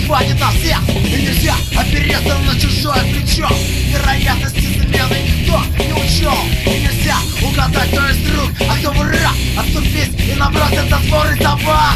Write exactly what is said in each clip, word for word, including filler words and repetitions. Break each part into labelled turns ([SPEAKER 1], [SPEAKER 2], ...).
[SPEAKER 1] хватит на всех. И нельзя опереться на чужое плечо. Вероятности замены никто не учел. И нельзя угадать, кто из друг, а кто враг. Отступись и наброситься споры собак.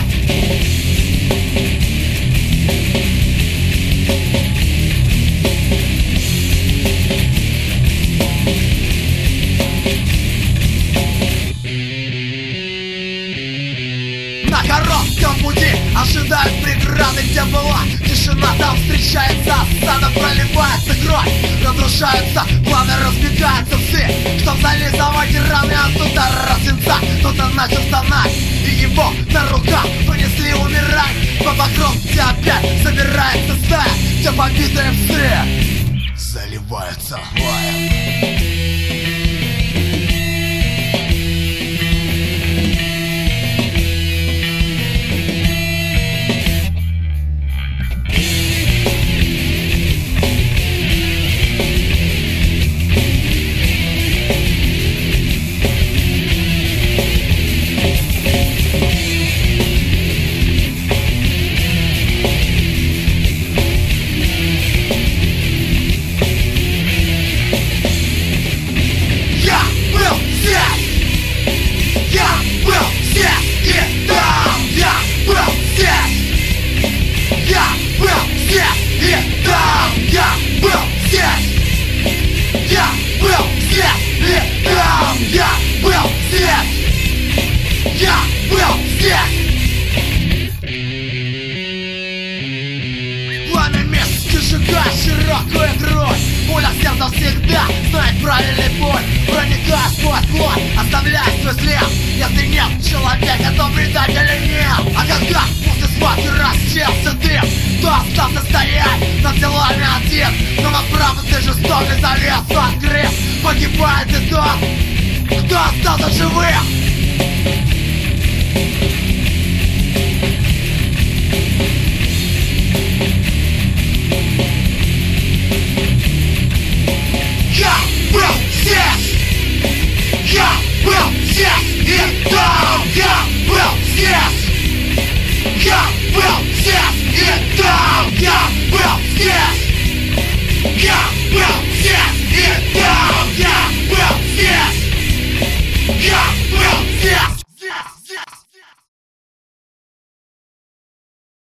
[SPEAKER 1] На коротком пути ожидают преграды, где была тишина, там встречается осада, проливается кровь, разрушаются планы, разбегаются все. Кто зализывать раны от удара свинца, кто-то начал стонать, и его на руках понесли умирать. По покров, где опять собирается стая, где побитые псы заливаются воем. Широкую грудь, пуля в сердце всегда знает правильный путь. Проникая сквозь плоть, оставляя свой след. Если нет человека, то предателя нет. А когда после схватки расчелся дым, то остался стоять над телами один. Но над правдой жестокой завес открыт. Погибает и тот, кто остался живым.